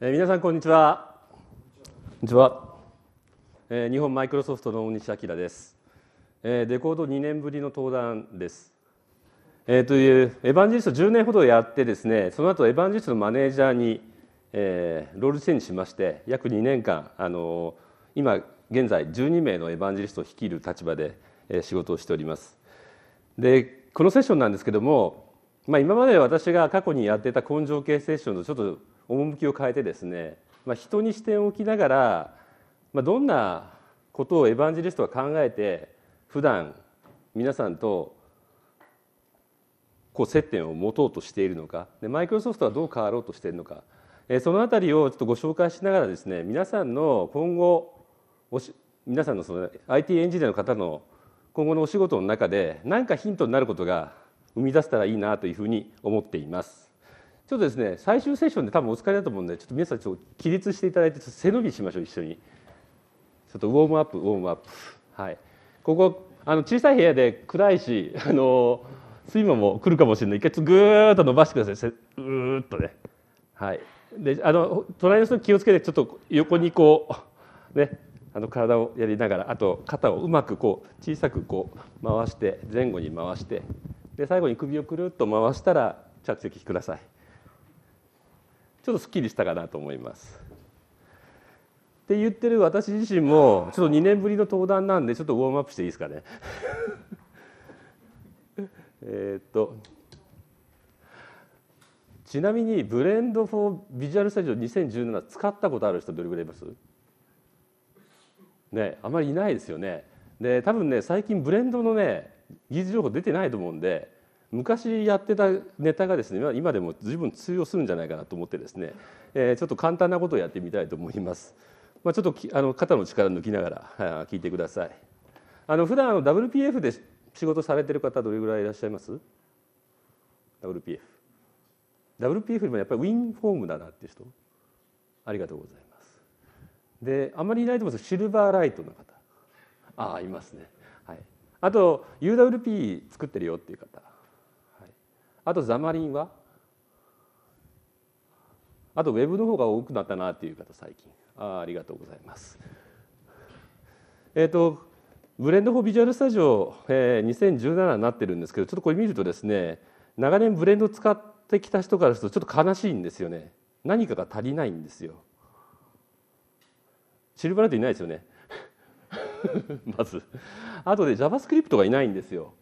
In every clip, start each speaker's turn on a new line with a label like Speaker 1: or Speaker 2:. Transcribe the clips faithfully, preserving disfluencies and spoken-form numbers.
Speaker 1: えー、皆さんこんにちは。こんにちは。えー、日本マイクロソフトの大西明です。えー、レコードにねんぶりの登壇です。えー、というエヴァンジェリストじゅうねんほどやってですね、その後エヴァンジェリストのマネージャーに、えー、ロールチェンジしまして約にねんかん、あのー、今現在じゅうにめいのエヴァンジェリストを率いる立場で、えー、仕事をしております。でこのセッションなんですけども、まあ、今まで私が過去にやってた根性系セッションとちょっと趣を変えてですね、まあ、人に視点を置きながら、まあ、どんなことをエヴァンジェリストが考えて普段皆さんとこう接点を持とうとしているのか、でマイクロソフトはどう変わろうとしているのか、えそのあたりをちょっとご紹介しながらですね、皆さんの今後おし皆さんのその アイティー エンジニアの方の今後のお仕事の中で何かヒントになることが生み出せたらいいなというふうに思っています。ちょっとですね、最終セッションで多分お疲れだと思うんで、ちょっと皆さんちょっと起立していただいて背伸びしましょう。一緒にちょっとウォームアップウォームアップ。はい、ここあの小さい部屋で暗いし、あの睡魔も来るかもしれない。一回ぐーっと伸ばしてください。うーっとね。はい。で、あの隣の人に気をつけてちょっと横にこうね、あの体をやりながら、あと肩をうまくこう小さくこう回して前後に回して、で最後に首をくるっと回したら着席ください。ちょっとすっきりしたかなと思います。って言ってる私自身もちょっとにねんぶりの登壇なんでちょっとウォームアップしていいですかね。えっとちなみにブレンド・フォー・ビジュアル・スタジオにせんじゅうなな使ったことある人どれぐらいいます？ね、あまりいないですよね。で多分ね最近ブレンドのね技術情報出てないと思うんで、昔やってたネタがですね今でも随分通用するんじゃないかなと思ってですね、えー、ちょっと簡単なことをやってみたいと思います。まあ、ちょっとあの肩の力抜きながら聞いてください。あの普段あの ダブリューピーエフ で仕事されてる方どれぐらいいらっしゃいます？ ダブリューピーエフ。ダブリューピーエフ でもやっぱりウィンフォームだなっていう人ありがとうございます。であまりいないと思うんですけどシルバーライトの方、ああいますね。はい、あと ユーダブリューピー 作ってるよっていう方、はい、あとザマリンは、あとウェブの方が多くなったなっていう方最近、ああありがとうございます。えっとブレンド・フォー・ビジュアル・スタジオ、えー、にせんじゅうななになってるんですけど、ちょっとこれ見るとですね、長年ブレンド使ってきた人からするとちょっと悲しいんですよね。何かが足りないんですよ。シルバーライトいないですよね。まずあとで JavaScript がいないんですよ。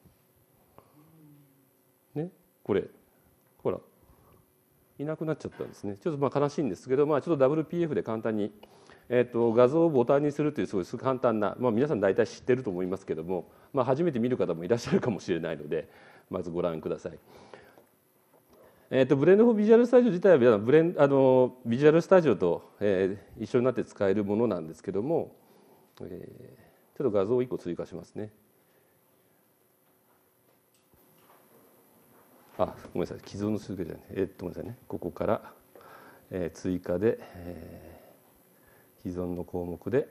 Speaker 1: ね、これほらいなくなっちゃったんですね。ちょっとまあ悲しいんですけど、まあ、ちょっと ダブリューピーエフ で簡単に、えー、と画像をボタンにするというすごい簡単な、まあ、皆さん大体知ってると思いますけども、まあ、初めて見る方もいらっしゃるかもしれないのでまずご覧ください。えー、とブレンド・フォー・ビジュアル・スタジオ自体はブレンあのビジュアル・スタジオと、えー、一緒になって使えるものなんですけども、えー、ちょっと画像をいっこ追加しますね。あ、ごめんなさい、既存の数字じゃない、えー、っとごめんなさいね、ここから、えー、追加で、えー、既存の項目で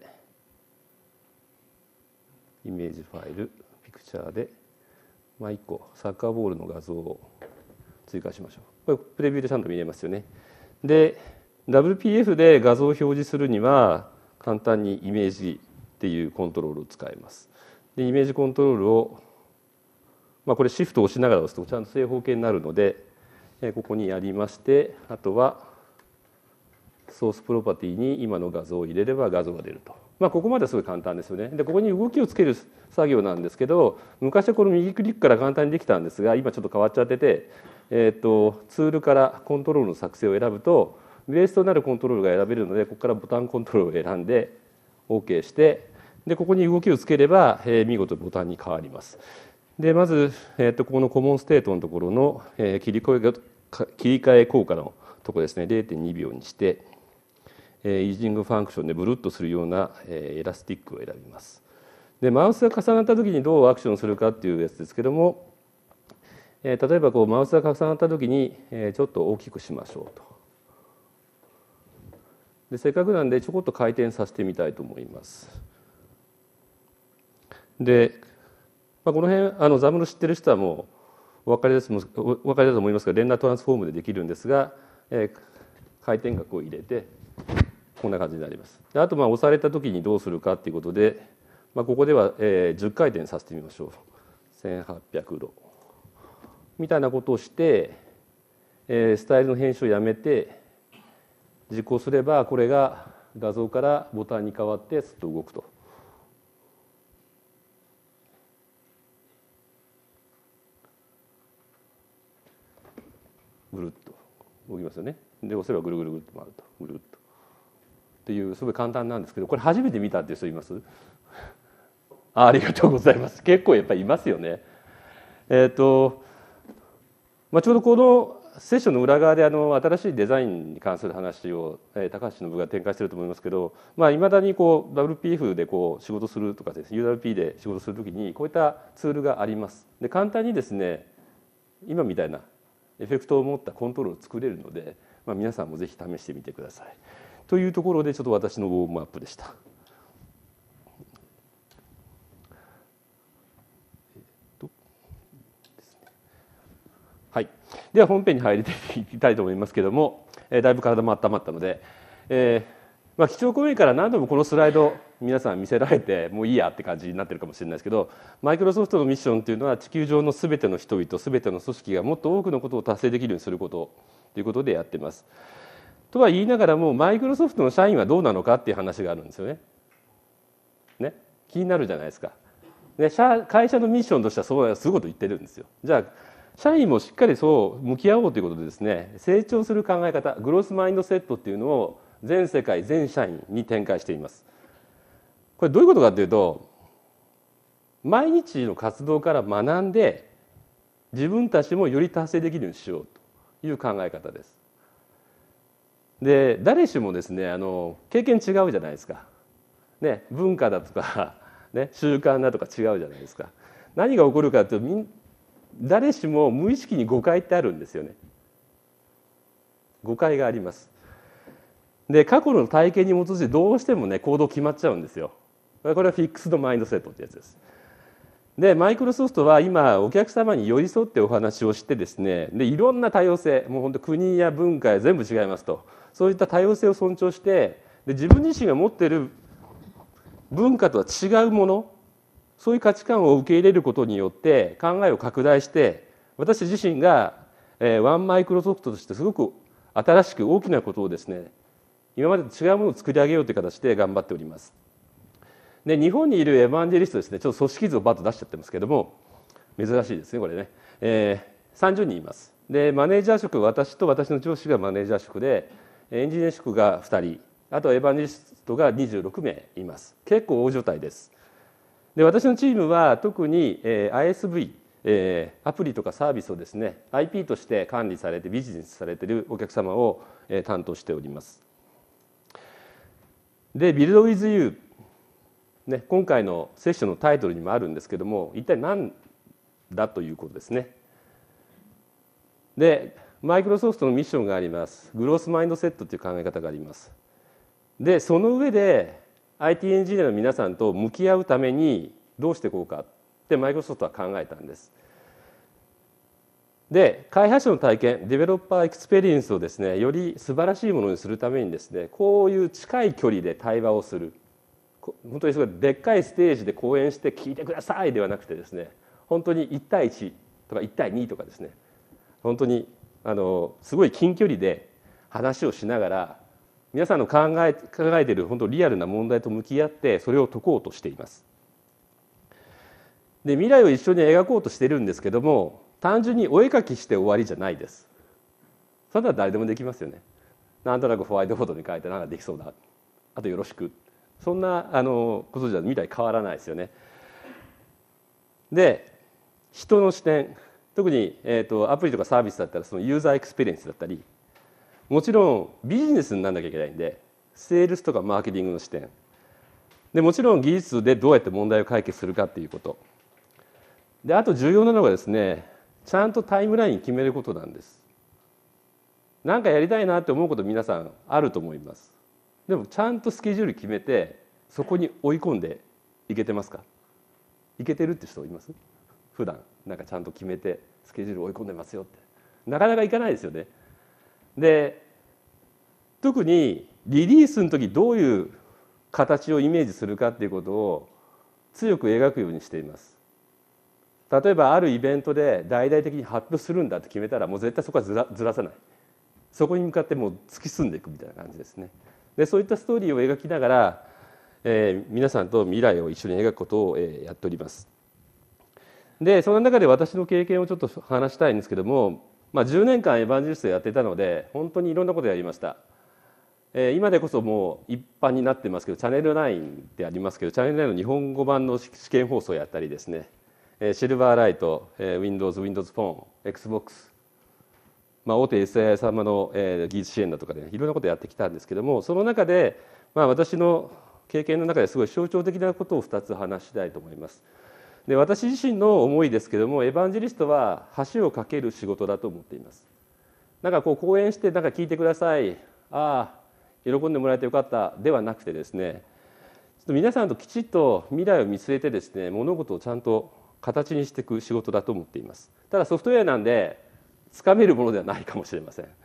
Speaker 1: イメージファイルピクチャーで、まあ、いっこサッカーボールの画像を追加しましょう。これプレビューでちゃんと見えますよね。で ダブリューピーエフ で画像を表示するには簡単にイメージっていうコントロールを使います。でイメージコントロールを、まあ、これシフトを押しながら押すとちゃんと正方形になるので、ここにやりまして、あとはソースプロパティに今の画像を入れれば画像が出ると。まあ、ここまではすごい簡単ですよね。でここに動きをつける作業なんですけど、昔はこの右クリックから簡単にできたんですが今ちょっと変わっちゃってて、えー、とツールからコントロールの作成を選ぶとベースとなるコントロールが選べるので、ここからボタンコントロールを選んで OK して、でここに動きをつければ、えー、見事ボタンに変わります。でまず、えー、とここのコモンステートのところの、えー、切り替え切り替え効果のところですね、れいてんにびょうにして、えー、イージングファンクションでブルッとするような、えー、エラスティックを選びます。でマウスが重なった時にどうアクションするかっていうやつですけども、えー、例えばこうマウスが重なった時に、えー、ちょっと大きくしましょうと。でせっかくなんでちょこっと回転させてみたいと思います。でまあ、この辺あのザムル知ってる人はもうお分かりだと思いますが、連打トランスフォームでできるんですが、えー、 回転角を入れてこんな感じになります。であとまあ押された時にどうするかっていうことで、まあ、ここではえじゅっかい転させてみましょう。せんはっぴゃくどみたいなことをして、えー、スタイルの編集をやめて実行すれば、これが画像からボタンに変わってすっと動くと。ぐるっと動きますよね。で押せばぐるぐるぐるっと回ると、ぐるっとっていう、すごい簡単なんですけど、これ初めて見たっていう人います？あ, ありがとうございます。結構やっぱりいますよね。えっ、ー、と、まあ、ちょうどこのセッションの裏側であの新しいデザインに関する話を、えー、高橋の部が展開していると思いますけど、まあ、未だにこう ダブリューピーエフ でこう仕事するとかですね、ユーダブリューピー で仕事するときにこういったツールがあります。で簡単にですね、今みたいなエフェクトを持ったコントロールを作れるので、まあ、皆さんもぜひ試してみてください。というところでちょっと私のウォームアップでした。はい、では本編に入りたいと思いますけれども、えー、だいぶ体も温まったので、えーまあ、基調講演から何度もこのスライド皆さん見せられてもういいやって感じになってるかもしれないですけど、マイクロソフトのミッションというのは地球上のすべての人々、すべての組織がもっと多くのことを達成できるようにすることということでやっています。とは言いながらもマイクロソフトの社員はどうなのかっていう話があるんですよね。ね、気になるじゃないですか。で会社のミッションとしてはそうすごいこと言ってるんですよ。じゃあ社員もしっかりそう向き合おうということでですね、成長する考え方、グロースマインドセットっていうのを全世界全社員に展開しています。これどういうことかというと、毎日の活動から学んで自分たちもより達成できるようにしようという考え方です。で誰しもですね、あの経験違うじゃないですか、ね、文化だとか、ね、習慣だとか違うじゃないですか。何が起こるかというと、誰しも無意識に誤解ってあるんですよね。誤解があります。で過去の体験に基づいてどうしてもね行動決まっちゃうんですよ。これはフィックスドマインドセットってやつです。でマイクロソフトは今お客様に寄り添ってお話をしてですね、でいろんな多様性、もう本当国や文化や全部違いますと、そういった多様性を尊重して、で自分自身が持っている文化とは違うもの、そういう価値観を受け入れることによって考えを拡大して、私自身がワンマイクロソフトとしてすごく新しく大きなことをですね、今までと違うものを作り上げようという形で頑張っております。で日本にいるエヴァンジェリストですね、ちょっと組織図をバッと出しちゃってますけども、珍しいですねこれね、えー、さんじゅうにんいます。でマネージャー職、私と私の上司がマネージャー職で、エンジニア職がふたり、あとエヴァンジェリストがにじゅうろくめいいます。結構大所帯です。で私のチームは特に アイエスブイ、アプリとかサービスをですね アイピー として管理されてビジネスされているお客様を担当しております。で Build with You、ね、今回のセッションのタイトルにもあるんですけども、一体何だということですね。でマイクロソフトのミッションがあります。グロースマインドセットという考え方があります。でその上で アイティー エンジニアの皆さんと向き合うためにどうしていこうかってマイクロソフトは考えたんです。で開発者の体験、デベロッパーエクスペリエンスをですねより素晴らしいものにするためにですね、こういう近い距離で対話をする、本当にすごいでっかいステージで講演して聞いてくださいではなくてですね、本当にいち対いちとかいち対にとかですね、本当にあのすごい近距離で話をしながら皆さんの考え考えている本当リアルな問題と向き合ってそれを解こうとしています。で未来を一緒に描こうとしているんですけども、単純にお絵描きして終わりじゃないです。それなら誰でもできますよね。なんとなくホワイトボードに書いてなんかできそうだ、あとよろしく、そんなあのことじゃ未来変わらないですよね。で人の視点、特に、えーと、アプリとかサービスだったらそのユーザーエクスペリエンスだったり、もちろんビジネスにならなきゃいけないんでセールスとかマーケティングの視点で、もちろん技術でどうやって問題を解決するかっていうことで、あと重要なのがですね、ちゃんとタイムライン決めることなんです。なんかやりたいなって思うこと皆さんあると思います。でもちゃんとスケジュール決めてそこに追い込んでいけてますか？いけてるって人います？普段なんかちゃんと決めてスケジュール追い込んでますよって、なかなかいかないですよね。で特にリリースの時どういう形をイメージするかっていうことを強く描くようにしています。例えばあるイベントで大々的に発表するんだって決めたらもう絶対そこはずら、ずらさない、そこに向かってもう突き進んでいくみたいな感じですね。でそういったストーリーを描きながら、えー、皆さんと未来を一緒に描くことを、えー、やっております。でその中で私の経験をちょっと話したいんですけども、まあ、じゅうねんかんエヴァンジェリストやってたので本当にいろんなことやりました。えー、今でこそもう一般になってますけどチャンネルナインってありますけど、チャンネルナインの日本語版の試験放送をやったりですね、えー、シルバーライト、えー、Windows、Windows フォン、Xbox、まあ、大手 エスアイ 様の、えー、技術支援だとかで、ね、いろんなことをやってきたんですけども、その中で、まあ、私の経験の中ですごい象徴的なことをふたつ話したいと思います。で私自身の思いですけども、エヴァンジェリストは橋を架ける仕事だと思っています。なんかこう講演してなんか聞いてください、ああ喜んでもらえてよかったではなくてですね、皆さんときちっと未来を見据えてですね、物事をちゃんと形にしていく仕事だと思っています。ただソフトウェアなんでつかめるものではないかもしれません。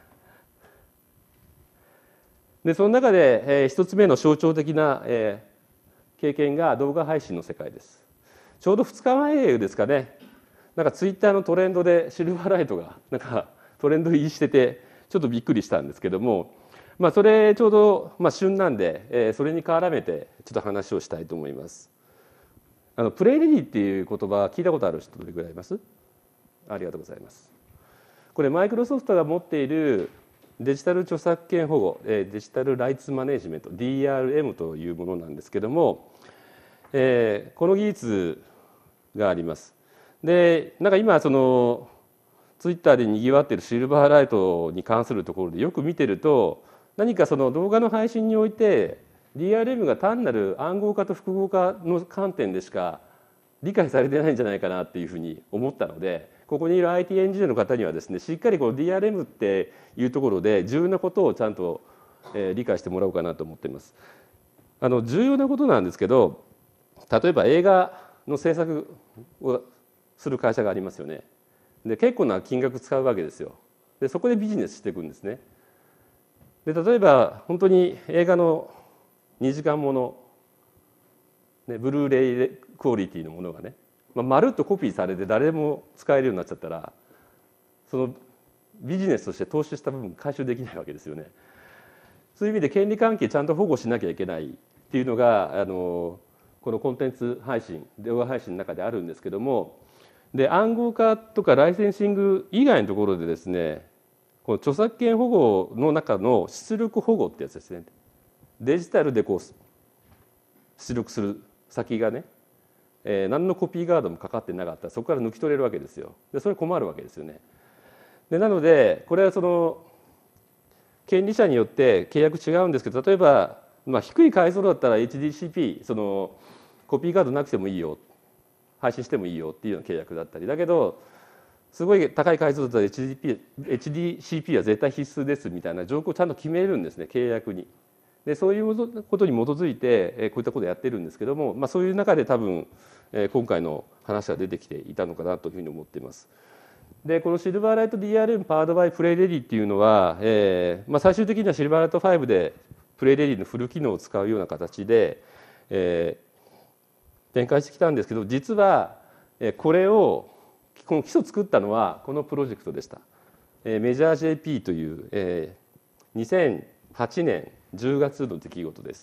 Speaker 1: でその中で、えー、一つ目の象徴的な、えー、経験が動画配信の世界です。ちょうどふつかまえですかね、なんかツイッターのトレンドでシルバーライトがなんかトレンド入りしててちょっとびっくりしたんですけども、まあ、それちょうど、まあ、旬なんで、えー、それに絡めてちょっと話をしたいと思います。あのプレイレディっていう言葉聞いたことある人どれぐらいいます？ありがとうございます。これマイクロソフトが持っているデジタル著作権保護、デジタルライツマネジメント ディーアールエム というものなんですけども、えー、この技術があります。でなんか今そのツイッターでにぎわっているシルバーライトに関するところでよく見てると、何かその動画の配信において ディーアールエム が単なる暗号化と複合化の観点でしか理解されてないんじゃないかなっていうふうに思ったので、ここにいる アイティー エンジニアの方にはですね、しっかりこの ディーアールエム っていうところで重要なことをちゃんと理解してもらおうかなと思っています。あの重要なことなんですけど、例えば映画の制作をする会社がありますよね。で結構な金額使うわけですよ。でそこでビジネスしていくんですね。で例えば本当に映画のにじかんもの、ね、ブルーレイクオリティのものがね、まあ、まるっとコピーされて誰でも使えるようになっちゃったら、そのビジネスとして投資した部分回収できないわけですよね。そういう意味で権利関係ちゃんと保護しなきゃいけないっていうのがあのこのコンテンツ配信、動画配信の中であるんですけども、で暗号化とかライセンシング以外のところでですね、この著作権保護の中の出力保護ってやつですね。デジタルでこう出力する先がね、えー、何のコピーガードもかかってなかったらそこから抜き取れるわけですよ。でそれ困るわけですよね。でなのでこれはその権利者によって契約違うんですけど、例えば、まあ、低い解像度だったら エイチディーシーピー そのコピーガードなくてもいいよ、配信してもいいよっていうような契約だったり、だけどすごい高い解像度だったら エイチディーピー エイチディーシーピー は絶対必須ですみたいな条項をちゃんと決めるんですね、契約に。でそういうことに基づいてこういったことをやってるんですけども、まあ、そういう中で多分今回の話が出てきていたのかなというふうに思っています。でこのシルバーライト ディーアールエム パワードバイプレイレディっていうのは、えーまあ、最終的にはシルバーライトファイブでプレイレディのフル機能を使うような形で、えー、展開してきたんですけど、実はこれをこの基礎を作ったのはこのプロジェクトでした。メジャー ジェーピー という、えー、にせんはちねんじゅうがつの出来事です。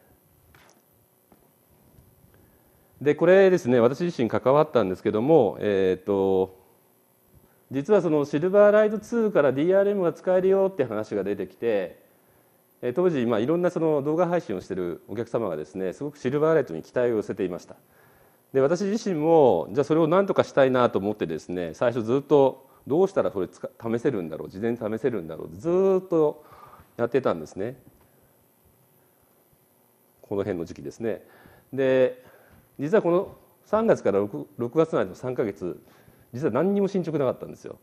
Speaker 1: でこれですね、私自身関わったんですけども、えー、と実はそのシルバーライトツーから ディーアールエム が使えるよって話が出てきて、当時まあいろんなその動画配信をしているお客様がですね、すごくシルバーライトに期待を寄せていました。で私自身もじゃあそれを何とかしたいなと思ってですね、最初ずっとどうしたらそれ試せるんだろう、事前に試せるんだろう、ずっとやってたんですね。この辺の時期ですね。で実はこのさんがつから 6, 6月までのさんかげつ、実は何にも進捗なかったんですよ。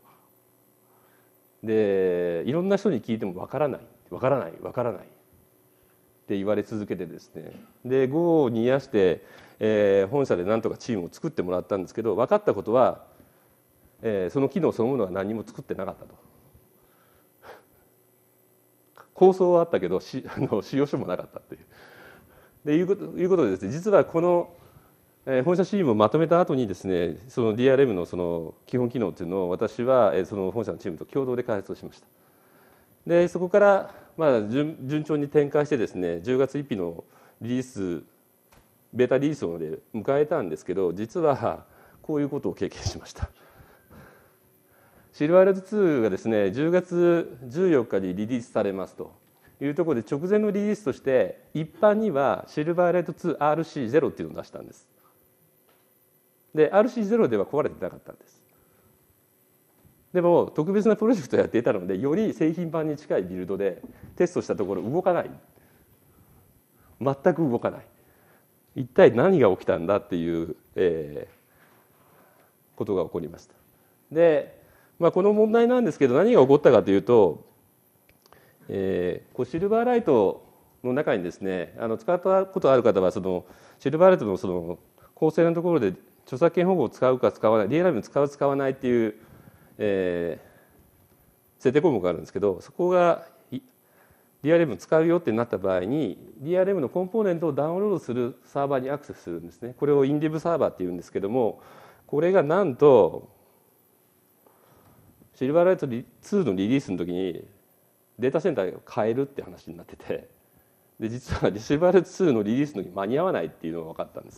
Speaker 1: でいろんな人に聞いてもわからないわからないわからないって言われ続けてですね、で業を煮やして、えー、本社で何とかチームを作ってもらったんですけど、分かったことは、えー、その機能そのものは何も作ってなかったと。 構想はあったけどしあの使用書もなかったっていう。でいうこということでですね、実はこの、えー、本社チームをまとめた後にですね、その ディーアールエム のその基本機能っていうのを私は、えー、その本社のチームと共同で開発をしました。でそこからまあ 順, 順調に展開してですね、じゅうがつついたちのリリースベータリリースをで迎えたんですけど、実はこういうことを経験しました。シルバーライトツーがですねじゅうがつじゅうよっかにリリースされますというところで、直前のリリースとして一般にはシルバーライトツー アールシーゼロ っていうのを出したんです。で アールシーゼロ では壊れてなかったんです。でも特別なプロジェクトをやっていたので、より製品版に近いビルドでテストしたところ動かない、全く動かない、一体何が起きたんだっていう、えー、ことが起こりました。でまあ、この問題なんですけど、何が起こったかというと、えー、こうシルバーライトの中にですね、あの使ったことある方はそのシルバーライトのその構成のところで著作権保護を使うか使わない、 ディーアールエム 使う使わないっていう、えー、設定項目があるんですけど、そこが ディーアールエム 使うよってなった場合に ディーアールエム のコンポーネントをダウンロードするサーバーにアクセスするんですね。これをインディブサーバーっていうんですけども、これがなんとシルバーライトツーのリリースの時にデータセンターを変えるって話になってて、で実はシルバーライトツーのリリースの時に間に合わないっていうのが分かったんです。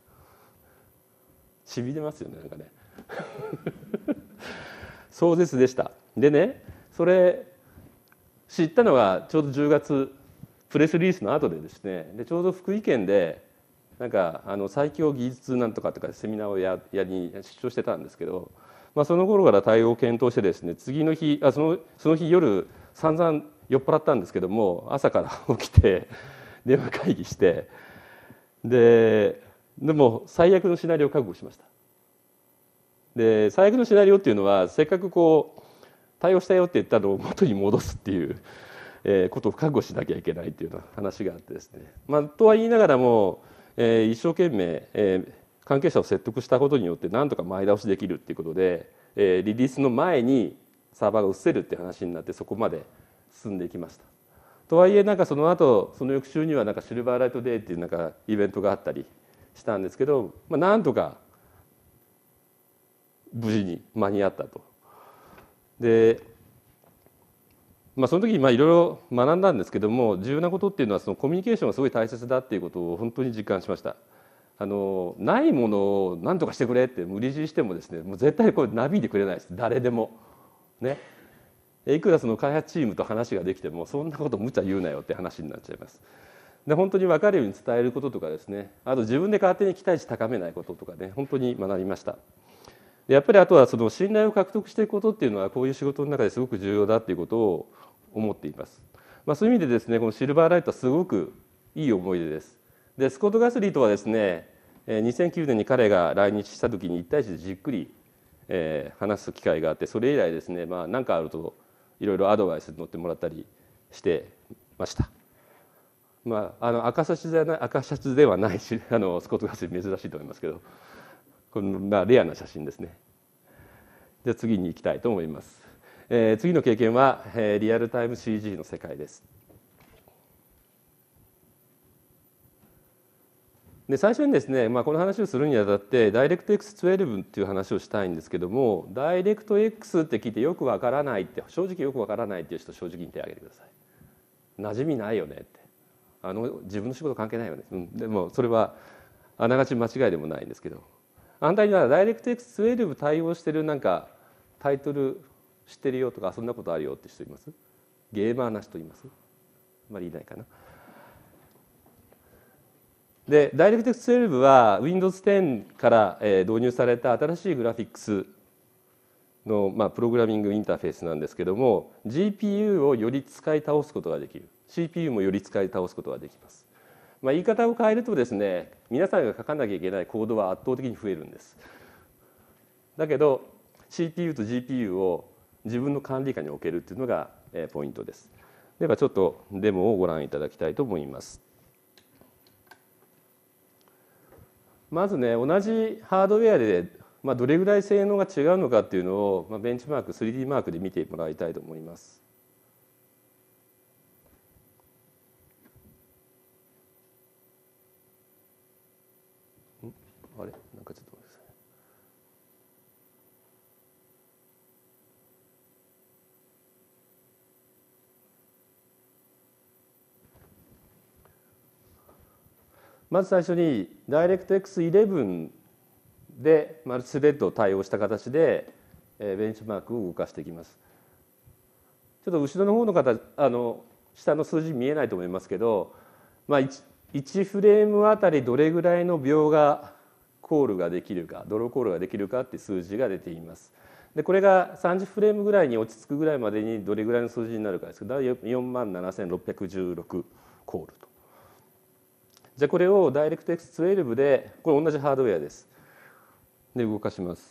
Speaker 1: しびれますよね、なんかね壮絶でした。でね、それ知ったのがちょうどじゅうがつプレスリリースの後でですね、でちょうど福井県でなんかあの最強技術なんとかとかセミナーをややりに出張してたんですけど、まあ、その頃から対応を検討してですね、次の日あそのその日夜散々酔っ払ったんですけども、朝から起きて電話会議して、ででも最悪のシナリオを覚悟しました。で最悪のシナリオっていうのは、せっかくこう対応したよって言ったのを元に戻すっていう、えー、ことを覚悟しなきゃいけないっていうような話があってですね、まあ、とは言いながらも、えー、一生懸命、えー関係者を説得したことによってなんとか前倒しできるっていうことで、えー、リリースの前にサーバーが移せるって話になって、そこまで進んでいきました。とはいえなんかその後その翌週にはなんかシルバーライトデーっていうなんかイベントがあったりしたんですけど、まあ、なんとか無事に間に合ったと。で、まあ、その時にまあいろいろ学んだんですけども、重要なことっていうのはそのコミュニケーションがすごい大切だっていうことを本当に実感しました。あのないものを何とかしてくれって無理強いしてもですね、もう絶対これなびいてくれないです、誰でもね。いくらその開発チームと話ができても、そんなこと無茶言うなよって話になっちゃいます。で本当に分かるように伝えることとかですね、あと自分で勝手に期待値高めないこととかね、本当に学びました。でやっぱりあとはその信頼を獲得していくことっていうのは、こういう仕事の中ですごく重要だっていうことを思っています。まあ、そういう意味でですね、このシルバーライトはすごくいい思い出です。でスコット・ガスリーとはですね、にせんきゅうねんに彼が来日した時に一対一でじっくり話す機会があって、それ以来ですね、まあ、何かあるといろいろアドバイスに乗ってもらったりしてました。まあ、あの赤シャツではない、赤シャツではないし、あのスコット・ガスリー珍しいと思いますけど、このまあレアな写真ですね。じゃあ次に行きたいと思います。えー、次の経験は、えー、リアルタイム シージー の世界です。で最初にですね、まあ、この話をするにあたってダイレクト エックスじゅうに っていう話をしたいんですけども、ダイレクト X って聞いてよくわからないって、正直よくわからないっていう人、正直に手を挙げてください。馴染みないよねって、あの自分の仕事関係ないよね、うん、でもそれはあながち間違いでもないんですけど、反対にはダイレクト エックスじゅうに 対応してるなんかタイトル知ってるよとか、そんなことあるよって人います？ゲーマーな人います？あまりいないかな。でダイレクト エックスじゅうに は ウィンドウズテン から導入された新しいグラフィックスの、まあ、プログラミングインターフェースなんですけども、 ジーピーユー をより使い倒すことができる、 シーピーユー もより使い倒すことができます。まあ、言い方を変えるとですね、皆さんが書かなきゃいけないコードは圧倒的に増えるんです。だけど シーピーユー と ジーピーユー を自分の管理下に置けるっていうのがポイントです。ではちょっとデモをご覧いただきたいと思います。まずね、同じハードウェアで、まあ、どれぐらい性能が違うのかっていうのを、まあ、ベンチマーク スリーディー マークで見てもらいたいと思います。 あれなんかちょっと待ってください。まず最初に ダイレクトエックスイレブン でマルチスレッドを対応した形でベンチマークを動かしていきます。ちょっと後ろの方の方、あの下の数字見えないと思いますけど、まあ、1, いちフレームあたりどれぐらいの秒がコールができるか、ドローコールができるかっていう数字が出ています。でこれがさんじゅうフレームぐらいに落ち着くぐらいまでにどれぐらいの数字になるかですけど、よんまんななせんろっぴゃくじゅうろくコールと。じゃあこれを ダイレクトエックスじゅうに で、これ同じハードウェアです。で動かします。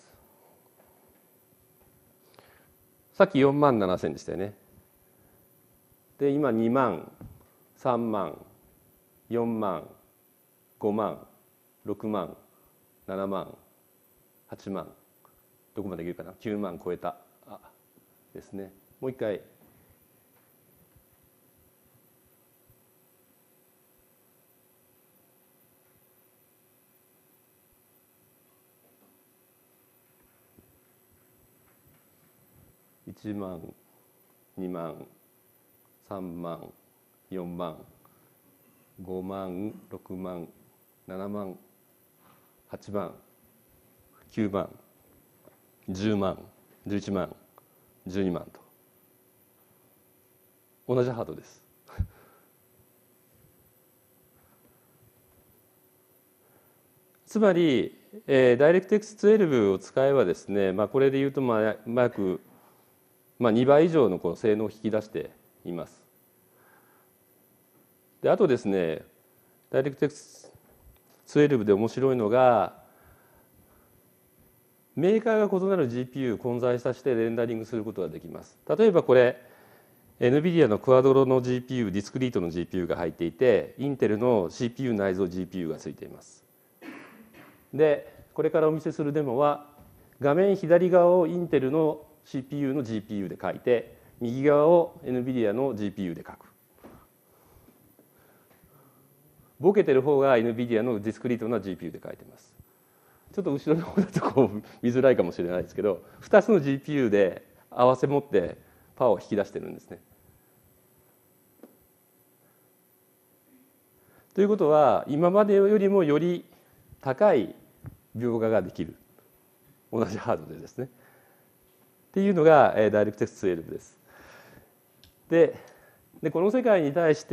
Speaker 1: さっきよんまんななせんでしたよね。で今にまん、さんまん、よんまん、ごまん、ろくまん、ななまん、はちまん、どこまでいけるかな、きゅうまん超えたあですね。もう一回いちまん、にまん、さんまん、よんまん、ごまん、ろくまん、ななまん、はちまん、きゅうまん、じゅうまん、じゅういちまん、じゅうにまんと同じハードです。つまり、えー、ダイレクトエックスじゅうに を使えばですね、まあ、これでいうとまあ約、まあ、にばい以上のこの性能を引き出しています。であとですね、ダイレクトエックスじゅうに で面白いのが、メーカーが異なる ジーピーユー 混在させてレンダリングすることができます。例えばこれ エヌビディア のクアドロの ジーピーユー、ディスクリートの ジーピーユー が入っていて、インテルの シーピーユー 内蔵 ジーピーユー がついています。でこれからお見せするデモは、画面左側をインテルの シーピーユー の ジーピーユー で書いて、右側を エヌビディア の ジーピーユー で書く。ボケてる方が エヌビディア のディスクリートな ジーピーユー で書いてます。ちょっと後ろの方だとこう見づらいかもしれないですけど、ふたつの ジーピーユー で合わせ持ってパワーを引き出してるんですね。ということは、今までよりもより高い描画ができる、同じハードでですねっていうのが ダイレクトエックスじゅうに です。ででこの世界に対して、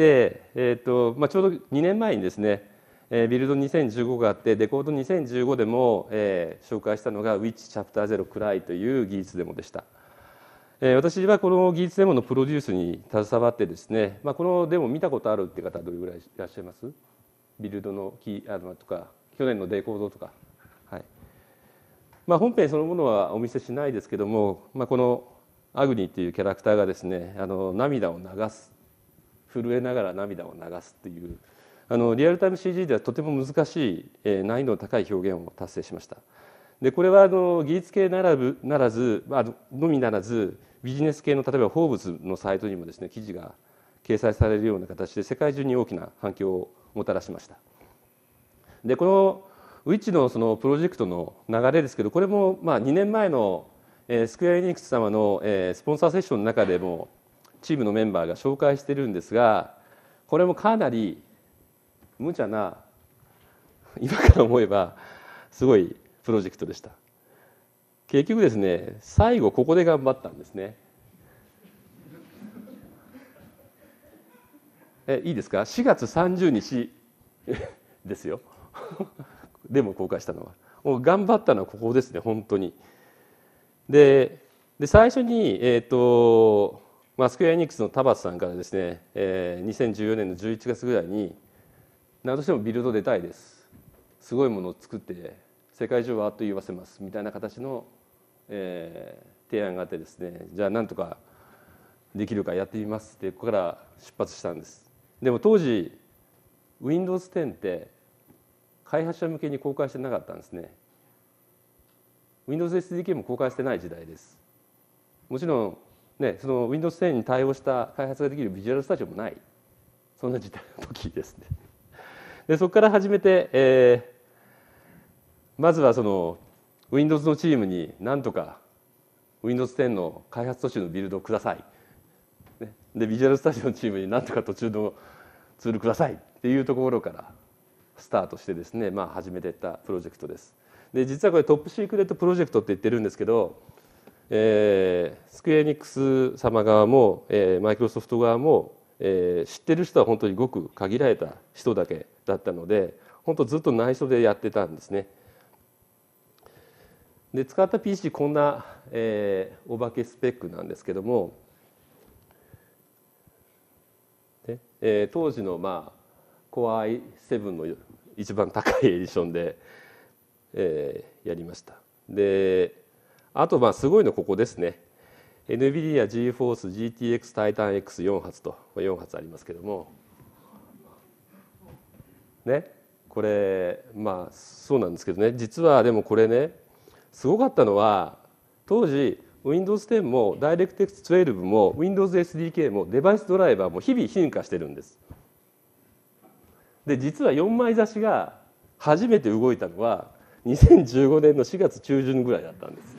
Speaker 1: えーとまあ、ちょうどにねんまえにですね、えー、ビルドにせんじゅうごがあって、デコードにせんじゅうごでも、えー、紹介したのが Which Chapter Zero Cry という技術デモでした。えー、私はこの技術デモのプロデュースに携わってですね、まあ、このデモ見たことあるって方はどれぐらいいらっしゃいます？ビルドのキーあのとか去年のデコードとか、はい、まあ、本編そのものはお見せしないですけども、まあ、このアグニーっていうキャラクターがですね、あの涙を流す、震えながら涙を流すっていう、あのリアルタイム シージー ではとても難しい、えー、難易度の高い表現を達成しました。でこれはあの技術系ならぶならず、まあのみならず、ビジネス系の例えばフォーブスのサイトにもですね記事が掲載されるような形で世界中に大きな反響をもたらしました。でこのウィッチのそのプロジェクトの流れですけど、これもまあにねんまえのスクエアエニックス様のスポンサーセッションの中でもチームのメンバーが紹介してるんですが、これもかなり無茶な、今から思えばすごいプロジェクトでした。結局ですね、最後ここで頑張ったんですね。えいいですか、しがつさんじゅうにちですよデモ公開したのは。もう頑張ったのはここですね、本当に。でで最初に、えーとまあ、スクエアエニックスの田畑さんからですね、えー、にせんじゅうよねんのじゅういちがつぐらいに何としてもビルド出たいです、すごいものを作って世界中をあっと言わせますみたいな形の、えー、提案があってですね、じゃあなんとかできるかやってみますってここから出発したんです。でも当時 ウィンドウズテン って開発者向けに公開してなかったんですね。 ウィンドウズエスディーケー も公開してない時代です。もちろんね、その ウィンドウズテン に対応した開発ができるビジュアルスタジオもない、そんな時代の時ですね。でそこから始めて、えまずはその Windows のチームになんとか ウィンドウズテン の開発途中のビルドをください。で、ビジュアルスタジオのチームになんとか途中のツールくださいっていうところからスタートしてですね、まあ、始めていったプロジェクトです。で、実はこれトップシークレットプロジェクトって言ってるんですけど、えー、スクエアエニックス様側も、えー、マイクロソフト側も、えー、知ってる人は本当にごく限られた人だけだったので、本当ずっと内緒でやってたんですね。で、使った ピーシー こんな、えー、お化けスペックなんですけども、でえー、当時の、まあ、Core アイセブン の一番高いエディションで、えー、やりました。で、あとまあすごいのここですね。エヌビディア ジーフォース ジーティーエックス タイタン X よん 発とよん発ありますけども、ね、これまあそうなんですけどね、実はでもこれね、すごかったのは当時 ウィンドウズテン も ダイレクトエックスじゅうに も ウィンドウズエスディーケー もデバイスドライバーも日々進化してるんです。で、実はよんまい雑誌が初めて動いたのはにせんじゅうごねんのしがつ中旬ぐらいだったんです。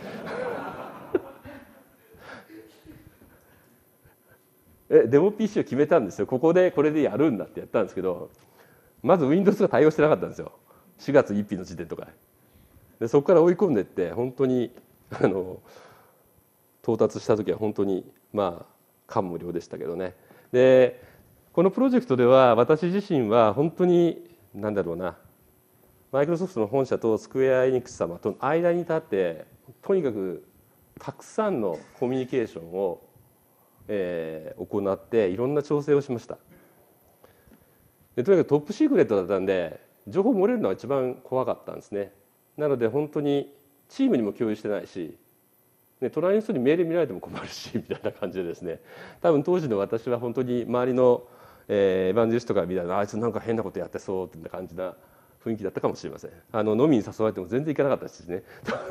Speaker 1: えデモ ピーシー を決めたんですよ。ここでこれでやるんだってやったんですけど、まず Windows が対応してなかったんですよ。しがつついたちの時点とかで、そこから追い込んでいって本当にあの到達した時は本当にまあ感無量でしたけどね。で、このプロジェクトでは私自身は本当に何だろうな、マイクロソフトの本社とスクエアエニックス様との間に立ってとにかくたくさんのコミュニケーションを、えー、行っていろんな調整をしました。で、とにかくトップシークレットだったんで情報漏れるのは一番怖かったんですね。なので本当にチームにも共有してないし、ね、隣の人にメール見られても困るしみたいな感じでですね、多分当時の私は本当に周りの、えー、エヴァンジェリストから見たらあいつなんか変なことやってそうって感じな雰囲気だったかもしれません。あの飲みに誘われても全然行かなかったですしね。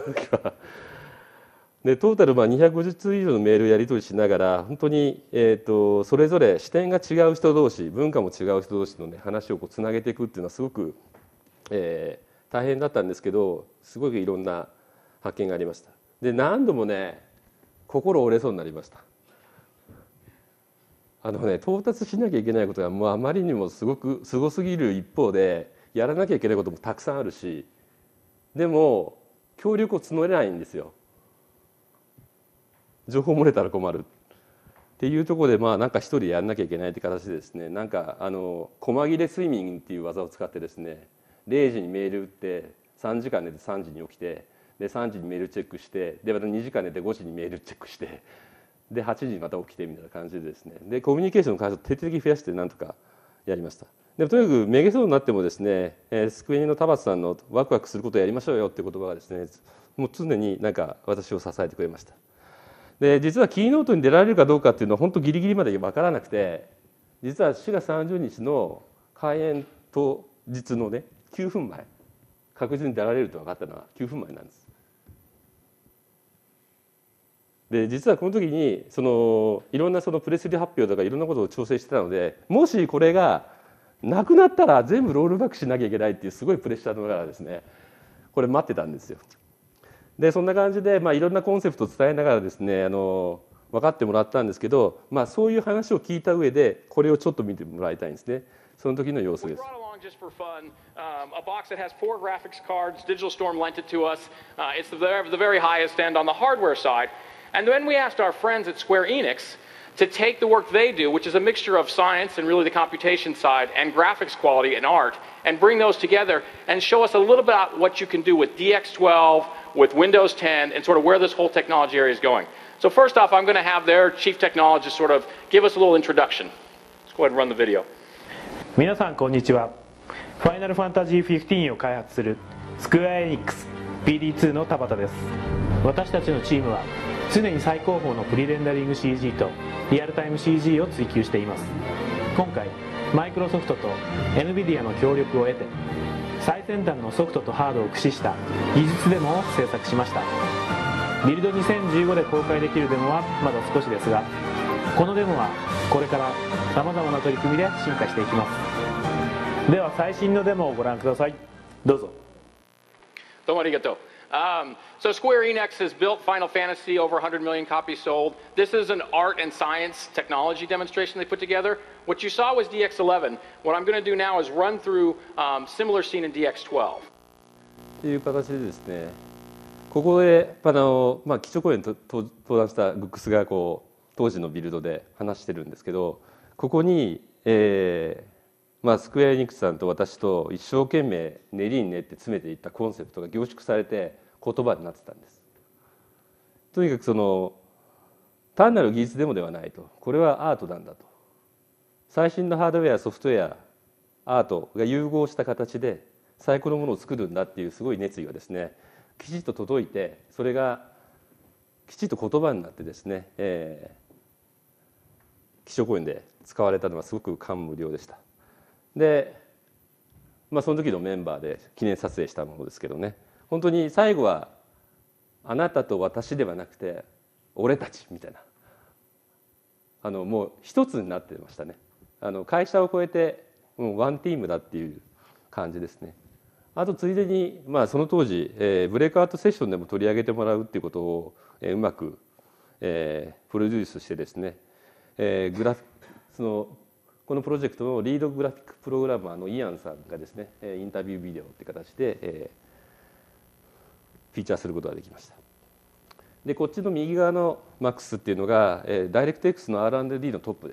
Speaker 1: でトータルまあにひゃくごじゅっつう以上のメールをやり取りしながら本当に、えー、とそれぞれ視点が違う人同士、文化も違う人同士の、ね、話をこうつなげていくっていうのはすごく、えー、大変だったんですけど、すごくいろんな発見がありました。で、何度もね心折れそうになりました。あのね到達しなきゃいけないことがもうあまりにもすごくすごすぎる一方で、やらなきゃいけないこともたくさんあるし、でも協力を募れないんですよ。情報漏れたら困るっていうところで、まあなんか一人やらなきゃいけないって形でですね、なんかあの細切れ睡眠っていう技を使ってですね、れいじにメール打ってさんじかん寝てさんじに起きて、でさんじにメールチェックして、でまたにじかん寝てごじにメールチェックして、ではちじにまた起きてみたいな感じでですね、でコミュニケーションの回数を徹底的に増やしてなんとかやりました。でもとにかくめげそうになってもですね、スクエニの田畑さんのワクワクすることをやりましょうよっていう言葉がですね、もう常になんか私を支えてくれました。で実はキーノートに出られるかどうかっていうのは本当ギリギリまで分からなくて、実はしがつさんじゅうにちの開演当日のねきゅうふんまえ、確実に出られると分かったのはきゅうふんまえなんです。で実はこの時にそのいろんなそのプレスリー発表とかいろんなことを調整してたので、もしこれがなくなったら全部ロールバックしなきゃいけないっていうすごいプレッシャーの中ですね、これ待ってたんですよ。でそんな感じで、まあ、いろんなコンセプトを伝えながらですね、あの分かってもらったんですけど、まあ、そういう話を聞いた上でこれをちょっと見てもらいたいんですね。その時の様子です。
Speaker 2: Just for fun, um, a box that has four graphics cards. Digital Storm lent it to us. Uh, it's the, the very highest end on the hardware side. And then we asked our friends at Square Enix to take the work they do, which is a mixture of science and really the computation side and graphics quality and art, and bring those together and show us a little bit about what you can do with D X twelve, with Windows ten, and sort of where this whole technology area is going. So first off, I'm going to have their chief technologist sort of give us a little introduction. Let's go ahead and run the video.
Speaker 3: 皆さんこんにちは。ファイナルファンタジーじゅうごを開発するスクエアエニックス ピーディーツー の田畑です。私たちのチームは常に最高峰のプリレンダリング シージー とリアルタイム シージー を追求しています。今回マイクロソフトと エヌビディア の協力を得て最先端のソフトとハードを駆使した技術デモを制作しました。ビルドにせんじゅうごで公開できるデモはまだ少しですが、このデモはこれからさまざまな取り組みで進化していきます。では最新のデモをご覧ください。どうぞ。
Speaker 2: Domo arigato. Um, so Square Enix has built Final Fantasy, over one hundred million copies sold. This is an art and science technology demonstration they put together. What you saw was D X eleven. What I'm going to do now is run through um, similar scene in D X twelve.
Speaker 1: という形でですね、ここであの、まあ、基調講演と登壇したグックスがこう当時のビルドで話してるんですけど、ここに、えーまあ、スクエア・エニックスさんと私と一生懸命練りに練って詰めていったコンセプトが凝縮されて言葉になってたんです。とにかくその単なる技術でもではないと、これはアートなんだと、最新のハードウェアソフトウェアアートが融合した形で最高のものを作るんだっていうすごい熱意がですね、きちっと届いて、それがきちっと言葉になってですね、えー、基調講演で使われたのはすごく感無量でした。で、まあ、その時のメンバーで記念撮影したものですけどね、本当に最後はあなたと私ではなくて俺たちみたいな、あのもう一つになってましたね。あの会社を超えてもうワンティームだっていう感じですね。あとついでに、まあ、その当時、えー、ブレイクアウトセッションでも取り上げてもらうっていうことを、えー、うまく、えー、プロデュースしてですね、えー、グラフそのこのプロジェクトのリードグラフィックプログラマーのイアンさんがですね、インタビュービデオっていう形で、えー、フィーチャーすることができました。でこっちの右側のマックスっていうのが、えー、ダイレクト X の アールアンドディー のトップです。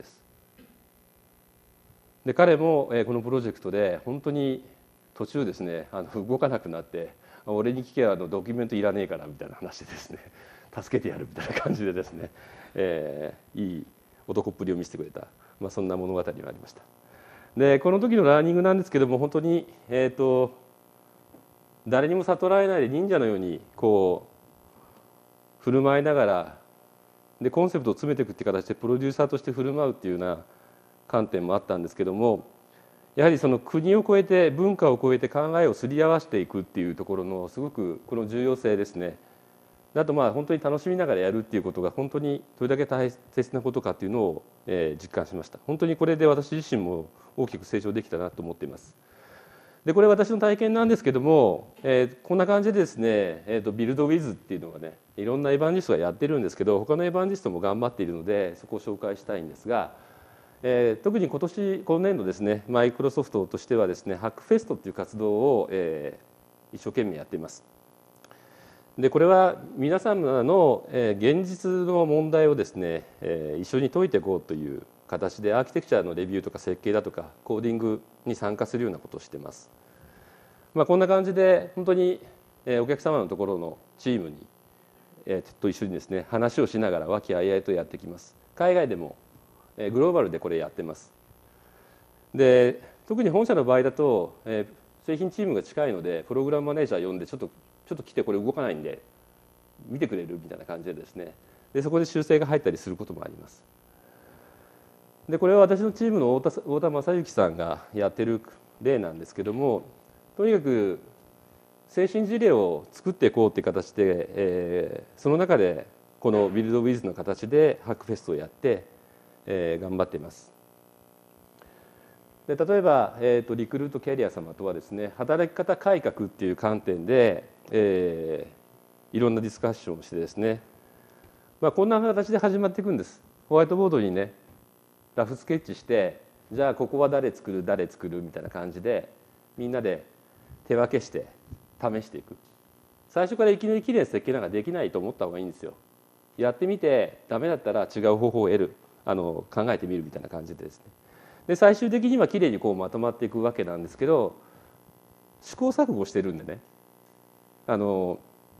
Speaker 1: で彼も、えー、このプロジェクトで本当に途中ですね、あの動かなくなって、俺に聞けばあのドキュメントいらねえからみたいな話でですね、助けてやるみたいな感じでですね、えー、いい男っぷりを見せてくれた、まあ、そんな物語がありました。でこの時のラーニングなんですけども、本当に、えー、と誰にも悟られないで忍者のようにこう振る舞いながらでコンセプトを詰めていくっていう形でプロデューサーとして振る舞うっていうような観点もあったんですけども、やはりその国を越えて文化を越えて考えをすり合わせていくっていうところのすごくこの重要性ですね。あとまあ本当に楽しみながらやるっていうことが本当にどれだけ大切なことかっていうのを実感しました。本当にこれで私自身も大きく成長できたなと思っています。でこれ私の体験なんですけども、えー、こんな感じでですね、えー、とビルドウィズっていうのがね、いろんなエヴァンジストがやってるんですけど、他のエヴァンジストも頑張っているのでそこを紹介したいんですが、えー、特に今年今年度ですね、マイクロソフトとしてはですね、ハックフェストっていう活動を、えー、一生懸命やっています。でこれは皆様の現実の問題をですね一緒に解いていこうという形でアーキテクチャのレビューとか設計だとかコーディングに参加するようなことをしています。まあ、こんな感じで本当にお客様のところのチームにと一緒にですね話をしながら和気あいあいとやってきます。海外でもグローバルでこれやってます。で特に本社の場合だと製品チームが近いのでプログラムマネージャー呼んでちょっとちょっと来てこれ動かないんで見てくれるみたいな感じでですね、でそこで修正が入ったりすることもあります。でこれは私のチームの太田、太田正幸さんがやってる例なんですけども、とにかく先進事例を作っていこうっていう形で、えー、その中でこのビルドウィズの形でハックフェストをやって、えー、頑張っています。で例えば、えー、とリクルートキャリア様とはですね、働き方改革っていう観点で、えー、いろんなディスカッションをしてですね、まあ、こんな形で始まっていくんです。ホワイトボードにねラフスケッチして、じゃあここは誰作る誰作るみたいな感じでみんなで手分けして試していく。最初からいきなりきれいな設計なんかできないと思った方がいいんですよ。やってみてダメだったら違う方法を得る、あの考えてみるみたいな感じでですね、で最終的にはきれいにこうまとまっていくわけなんですけど、試行錯誤してるんでね、あの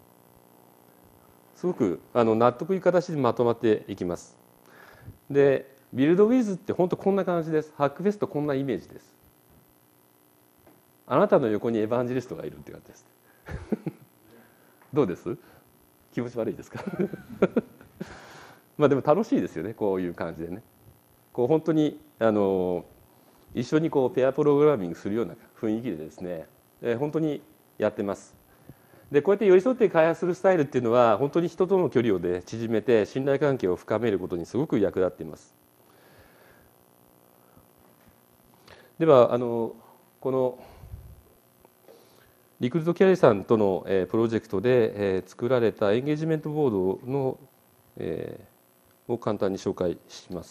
Speaker 1: すごくあの納得いく形でまとまっていきます。でビルドウィズって本当こんな感じです。ハックフェストこんなイメージです。あなたの横にエヴァンジェリストがいるって感じですどうです？気持ち悪いですかまあでも楽しいですよね、こういう感じでね。こう本当にあの一緒にこうペアプログラミングするような雰囲気でですね、えー、本当にやってます。でこうやって寄り添って開発するスタイルっていうのは本当に人との距離を、ね、縮めて信頼関係を深めることにすごく役立っています。ではあのこのリクルートキャリアさんとの、えー、プロジェクトで、えー、作られたエンゲージメントボードの、えー、を簡単に紹介します。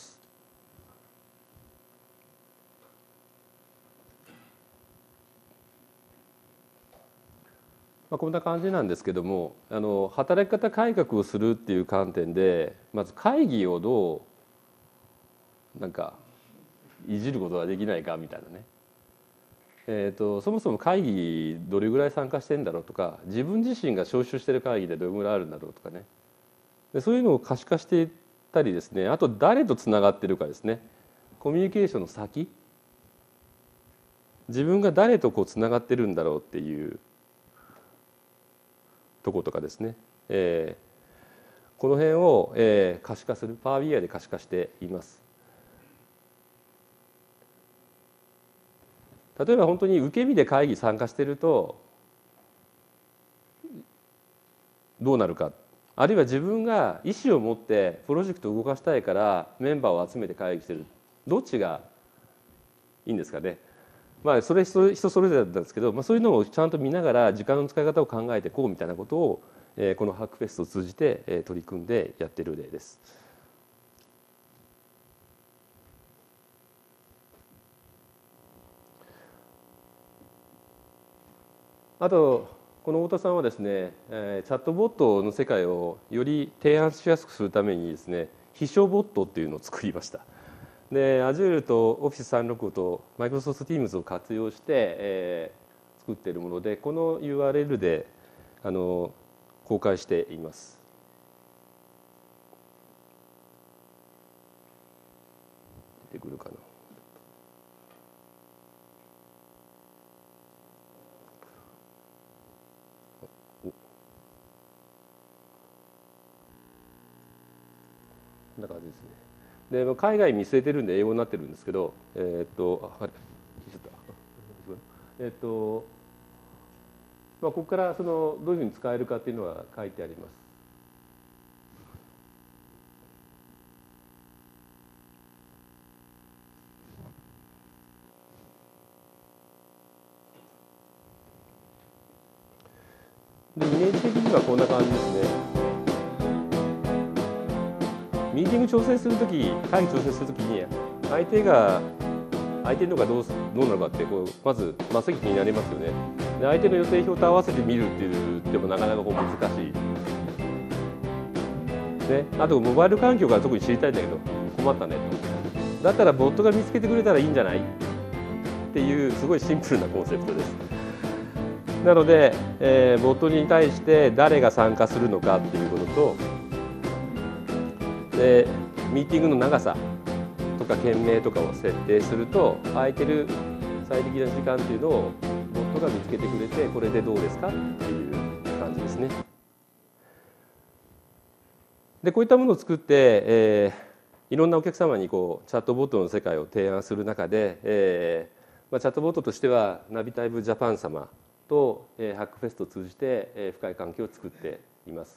Speaker 1: まあ、こんな感じなんですけども、あの働き方改革をするっていう観点でまず会議をどうなんかいじることができないかみたいなね、えー、とそもそも会議どれぐらい参加してんだろうとか、自分自身が招集してる会議でどれぐらいあるんだろうとかね、でそういうのを可視化していったりですね、あと誰とつながってるかですね、コミュニケーションの先、自分が誰とこうつながってるんだろうっていうとことかですね、えー、この辺を、えー、可視化する、パワービーアイ で可視化しています。例えば本当に受け身で会議参加してるとどうなるか、あるいは自分が意思を持ってプロジェクトを動かしたいからメンバーを集めて会議してる、どっちがいいんですかね。まあそれ人それぞれなんですけど、まあ、そういうのをちゃんと見ながら時間の使い方を考えてこうみたいなことを、えー、このハックフェストを通じて、えー、取り組んでやってる例です。あとこの太田さんはですね、えー、チャットボットの世界をより提案しやすくするためにですね、秘書ボットっていうのを作りました。で Azure と オフィスさんびゃくろくじゅうご と Microsoft Teams を活用して、えー、作っているもので、この ユーアールエル であの公開しています。出てくるかな。こんな感じですね。で海外見据えてるんで英語になってるんですけど、えー、っとああれ聞いちゃったえー、っと、まあ、ここからそのどういうふうに使えるかっていうのは書いてあります。でイメージ的にはこんな感じですね。ミーティング調整するとき、会議調整するときに相手が相手のがどうどうなのかってこうまず真っ先になりますよね。で相手の予定表と合わせて見るっていうでもなかなかこう難しい。ね、あとモバイル環境が特に知りたいんだけど困ったねと。だったらボットが見つけてくれたらいいんじゃないっていうすごいシンプルなコンセプトです。なので、えー、ボットに対して誰が参加するのかっていうことと、でミーティングの長さとか件名とかを設定すると、空いてる最適な時間っていうのをボットが見つけてくれて、これでどうですかっていう感じですね。でこういったものを作って、えー、いろんなお客様にこうチャットボットの世界を提案する中で、えーまあ、チャットボットとしてはナビタイブジャパン様と、えー、ハックフェストを通じて、えー、深い関係を作っています。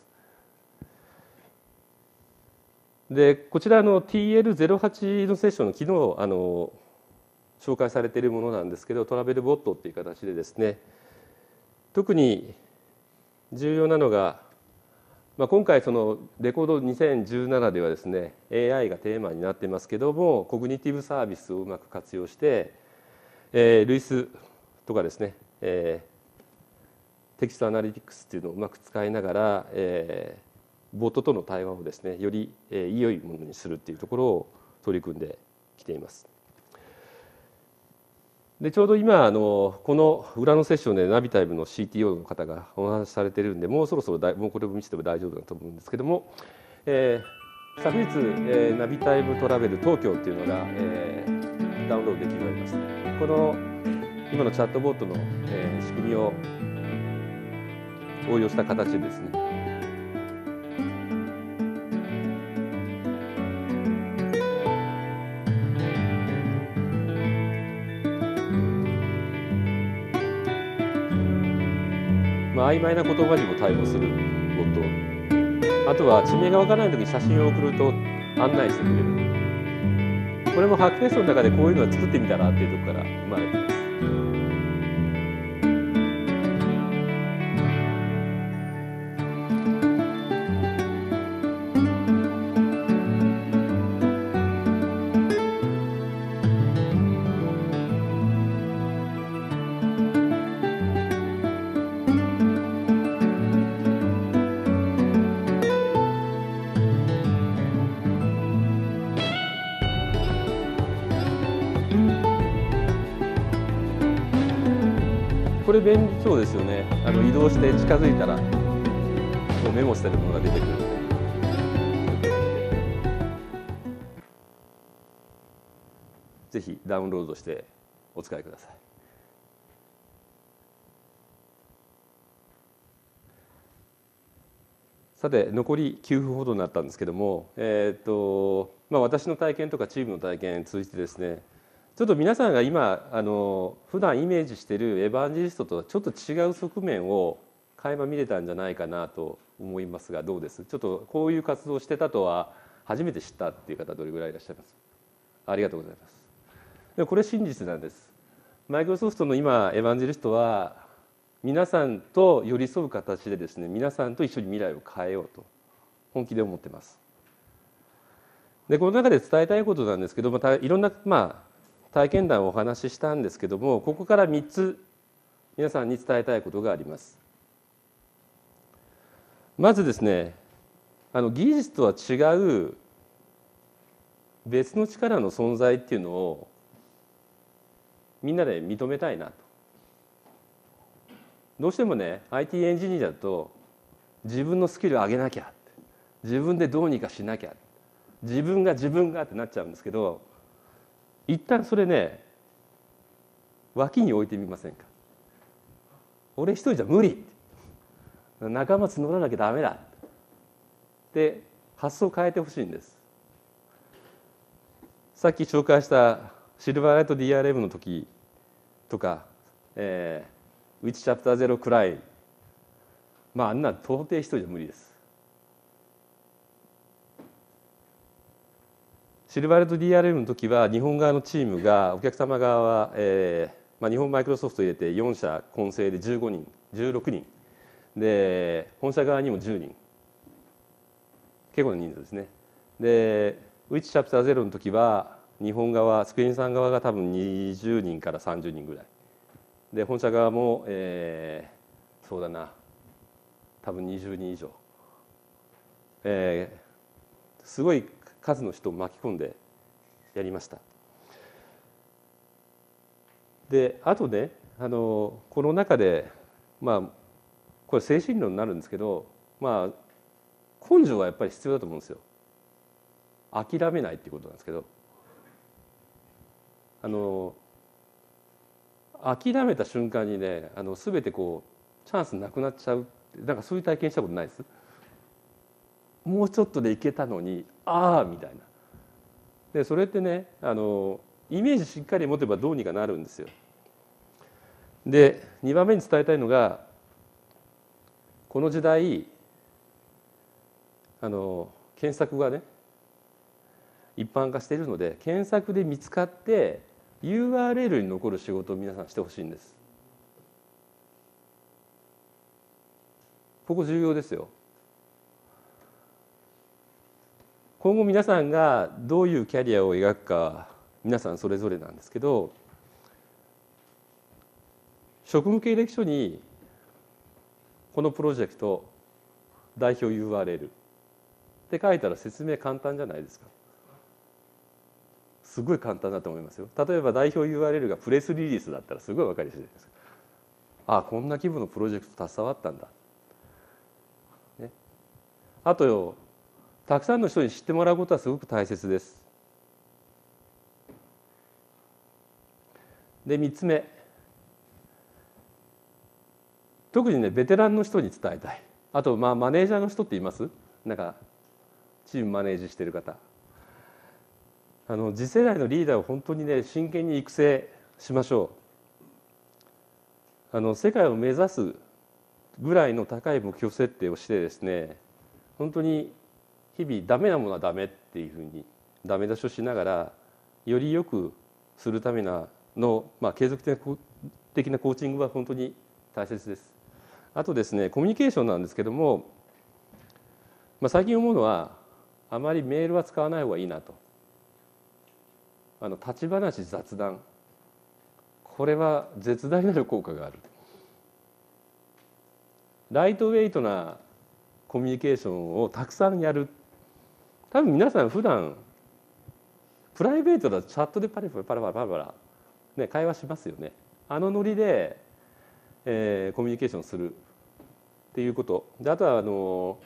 Speaker 1: でこちらの ティーエルゼロはち のセッションの昨日あの紹介されているものなんですけど、トラベルボットっていう形でですね、特に重要なのが、まあ、今回そのレコードにせんじゅうななではですね エーアイ がテーマになってますけども、コグニティブサービスをうまく活用して、えー、ルイスとかですね、えー、テキストアナリティクスっていうのをうまく使いながら、えーボットとの対話をですねより良いものにするっていうところを取り組んできています。でちょうど今あのこの裏のセッションでナビタイブの シーティーオー の方がお話しされているんで、もうそろそろだもうこれを見せても大丈夫だと思うんですけども、えー、昨日、えー、ナビタイブトラベル東京っていうのが、えー、ダウンロードできるようになりました。この今のチャットボットの、えー、仕組みを応用した形でですね、まあ、曖昧な言葉にも対応するボット、あとは地名がわからないときに写真を送ると案内してくれる。これもハックフェストの中でこういうのを作ってみたらっていうところから生まれています。 これ便利そうですよね。あの移動して近づいたらこうメモしてるものが出てくる。ぜひダウンロードしてお使いください。さて残りきゅうふんほどになったんですけども、えーとまあ、私の体験とかチームの体験を通じてですね、ちょっと皆さんが今あの普段イメージしているエヴァンジェリストとはちょっと違う側面を垣間見れたんじゃないかなと思いますが、どうです？ちょっとこういう活動をしてたとは初めて知ったっていう方どれぐらいいらっしゃいます？ありがとうございます。でこれ真実なんです。マイクロソフトの今エヴァンジェリストは皆さんと寄り添う形でですね、皆さんと一緒に未来を変えようと本気で思ってます。でこの中で伝えたいことなんですけども、いろんな、まあ、体験談をお話ししたんですけども、ここからみっつ皆さんに伝えたいことがあります。まずですね、あの技術とは違う別の力の存在っていうのをみんなで認めたいなと。どうしてもね アイティー エンジニアだと自分のスキルを上げなきゃ、自分でどうにかしなきゃ、自分が自分がってなっちゃうんですけど、一旦それね脇に置いてみませんか。俺一人じゃ無理、仲間募らなきゃダメだって発想を変えてほしいんです。さっき紹介したシルバーライト ディーアールエム の時とか、えー、Which Chapter Zero くらい、まああんな到底一人じゃ無理です。シルバーライト ディーアールエム の時は日本側のチームが、お客様側は、えーまあ、日本マイクロソフト入れてよん社混成でじゅうごにんじゅうろくにんで、本社側にもじゅうにん、結構な人数ですね。でWhich Chapter Zero の時は日本側、スクリーンさん側が多分にじゅうにんからさんじゅうにんぐらいで、本社側も、えー、そうだな多分にじゅうにん以上、えー、すごい数の人を巻き込んでやりました。であとね、あのこの中でまあこれ精神論になるんですけど、まあ根性はやっぱり必要だと思うんですよ。諦めないっていうことなんですけど、あの諦めた瞬間にね、あの全てこうチャンスなくなっちゃう、なんかそういう体験したことないです？もうちょっとでいけたのにああみたいな。でそれってね、あのイメージしっかり持てばどうにかなるんですよ。でにばんめに伝えたいのが、この時代あの検索がね一般化しているので、検索で見つかって ユーアールエル に残る仕事を皆さんしてほしいんです。ここ重要ですよ。今後皆さんがどういうキャリアを描くか皆さんそれぞれなんですけど、職務経歴書にこのプロジェクト代表 ユーアールエル って書いたら説明簡単じゃないですか。すごい簡単だと思いますよ。例えば代表 ユーアールエル がプレスリリースだったらすごい分かりやすいです。ああこんな規模のプロジェクト携わったんだ、ね、あとたくさんの人に知ってもらうことはすごく大切です。でみっつめ、特にねベテランの人に伝えたい。あとまあマネージャーの人っています？なんかチームマネージしてる方、あの次世代のリーダーを本当にね真剣に育成しましょう。あの世界を目指すぐらいの高い目標設定をしてですね、本当に日々ダメなものはダメっていうふうにダメ出しをしながら、より良くするための、まあ、継続的なコーチングは本当に大切です。あとですねコミュニケーションなんですけども、まあ、最近思うのはあまりメールは使わない方がいいなと。あの立ち話雑談、これは絶大なる効果がある。ライトウェイトなコミュニケーションをたくさんやる。多分皆さん普段プライベートだとチャットでパラパラパラパラパラ、ね、会話しますよね。あのノリで、 えー、コミュニケーションするっていうことで、あとはあの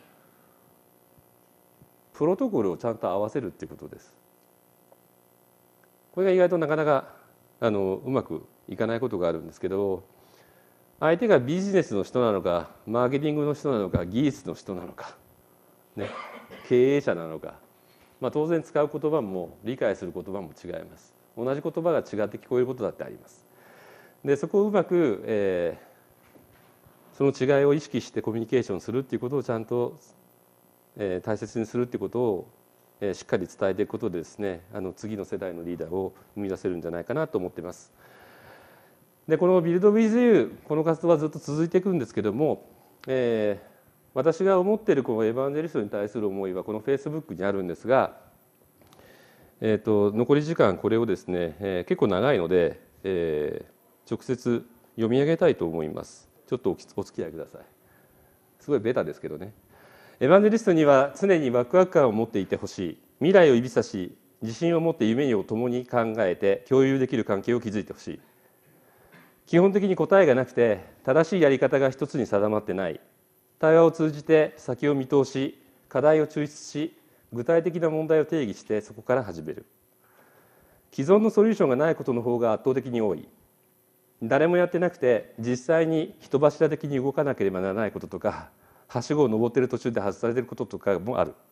Speaker 1: プロトコルをちゃんと合わせるっていうことです。これが意外となかなかあのうまくいかないことがあるんですけど、相手がビジネスの人なのかマーケティングの人なのか技術の人なのか、ね、経営者なのか、まあ、当然使う言葉も理解する言葉も違います。同じ言葉が違って聞こえることだってあります。でそこをうまく、えー、その違いを意識してコミュニケーションするっていうことをちゃんと、えー、大切にするっていうことを、えー、しっかり伝えていくことでですね、あの次の世代のリーダーを生み出せるんじゃないかなと思っています。でこの Build with You、 この活動はずっと続いていくんですけども、えー、私が思っているこのエヴァンジェリストに対する思いはこの Facebook にあるんですが、えー、と残り時間これをですね、えー、結構長いので、えー、直接読み上げたいと思います。ちょっとお付き合いください。すごいベタですけどね。エヴァンジェリストには常にワクワク感を持っていてほしい。未来を指さし、自信を持って夢を共に考えて共有できる関係を築いてほしい。基本的に答えがなくて正しいやり方が一つに定まってない。対話を通じて先を見通し、課題を抽出し、具体的な問題を定義してそこから始める。既存のソリューションがないことの方が圧倒的に多い。誰もやってなくて実際に人柱的に動かなければならないこととか、はしごを登っている途中で外されていることとかもある。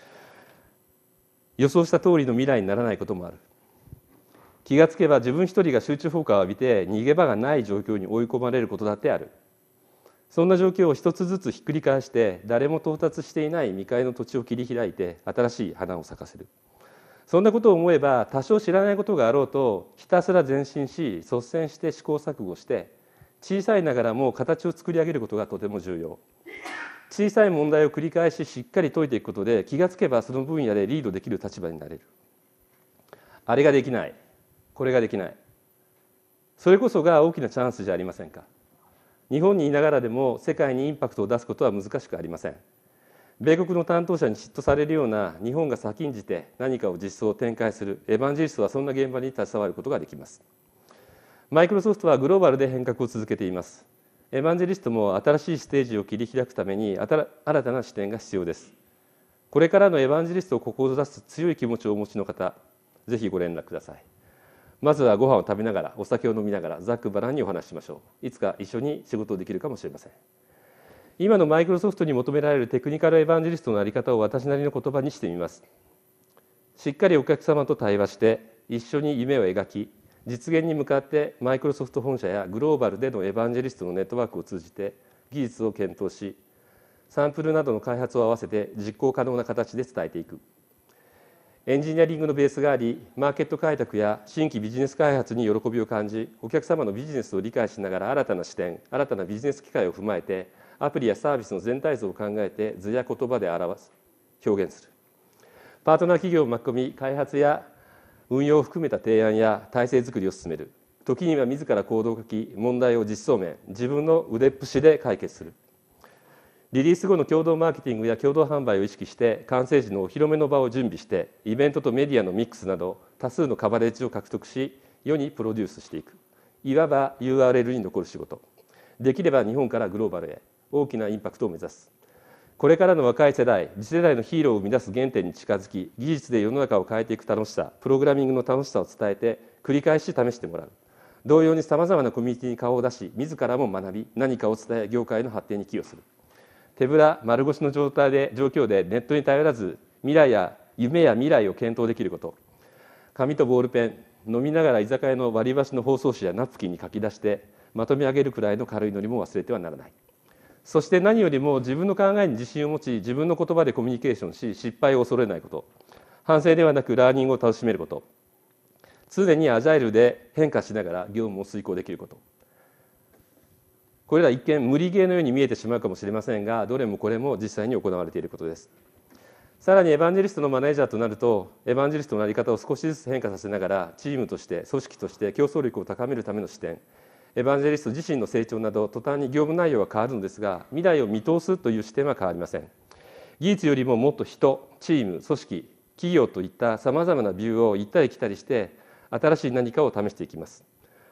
Speaker 1: 予想した通りの未来にならないこともある。気がつけば自分一人が集中砲火を浴びて逃げ場がない状況に追い込まれることだってある。そんな状況を一つずつひっくり返して誰も到達していない未開の土地を切り開いて新しい花を咲かせる。そんなことを思えば多少知らないことがあろうとひたすら前進し率先して試行錯誤して小さいながらも形を作り上げることがとても重要。小さい問題を繰り返ししっかり解いていくことで気がつけばその分野でリードできる立場になれる。あれができない、これができない、それこそが大きなチャンスじゃありませんか。日本にいながらでも世界にインパクトを出すことは難しくありません。米国の担当者に嫉妬されるような日本が先んじて何かを実装展開するエヴァンジェリストはそんな現場に携わることができます。マイクロソフトはグローバルで変革を続けています。エヴァンジェリストも新しいステージを切り開くために新たな視点が必要です。これからのエヴァンジェリストを志す強い気持ちをお持ちの方、ぜひご連絡ください。まずはご飯を食べながら、お酒を飲みながらざっくばらんにお話ししましょう。いつか一緒に仕事をできるかもしれません。今のマイクロソフトに求められるテクニカルエヴァンジェリストの在り方を私なりの言葉にしてみます。しっかりお客様と対話して一緒に夢を描き、実現に向かってマイクロソフト本社やグローバルでのエヴァンジェリストのネットワークを通じて技術を検討し、サンプルなどの開発を合わせて実行可能な形で伝えていく。エンジニアリングのベースがあり、マーケット開拓や新規ビジネス開発に喜びを感じ、お客様のビジネスを理解しながら新たな視点、新たなビジネス機会を踏まえてアプリやサービスの全体像を考えて図や言葉で表す、表現する。パートナー企業を巻き込み、開発や運用を含めた提案や体制づくりを進める。時には自ら行動を書き、問題を実装面、自分の腕っぷしで解決する。リリース後の共同マーケティングや共同販売を意識して完成時のお披露目の場を準備して、イベントとメディアのミックスなど多数のカバレッジを獲得し、世にプロデュースしていく。いわば ユーアールエル に残る仕事。できれば日本からグローバルへ大きなインパクトを目指す。これからの若い世代、次世代のヒーローを生み出す原点に近づき、技術で世の中を変えていく楽しさ、プログラミングの楽しさを伝えて繰り返し試してもらう。同様にさまざまなコミュニティに顔を出し、自らも学び、何かを伝え業界の発展に寄与する。手ぶら丸腰の状態で状況でネットに頼らず、未来や夢や未来を検討できること。紙とボールペン、飲みながら居酒屋の割り箸の包装紙やナプキンに書き出してまとめ上げるくらいの軽いノリも忘れてはならない。そして何よりも自分の考えに自信を持ち、自分の言葉でコミュニケーションし、失敗を恐れないこと。反省ではなくラーニングを楽しめること。常にアジャイルで変化しながら業務を遂行できること。これら一見無理ゲーのように見えてしまうかもしれませんが、どれもこれも実際に行われていることです。さらにエヴァンジェリストのマネージャーとなると、エヴァンジェリストの在り方を少しずつ変化させながら、チームとして組織として競争力を高めるための視点、エヴァンジェリスト自身の成長など途端に業務内容は変わるのですが、未来を見通すという視点は変わりません。技術よりももっと人、チーム、組織、企業といったさまざまなビューを行ったり来たりして新しい何かを試していきます。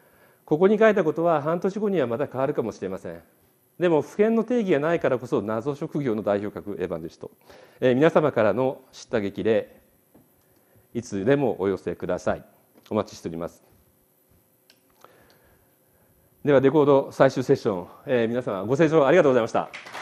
Speaker 1: ここに書いたことは半年後にはまた変わるかもしれません。でも普遍の定義がないからこそ謎職業の代表格エヴァンゲリスト、えー、皆様からの知った激励いつでもお寄せください。お待ちしております。ではレコード最終セッション、えー、皆様ご清聴ありがとうございました。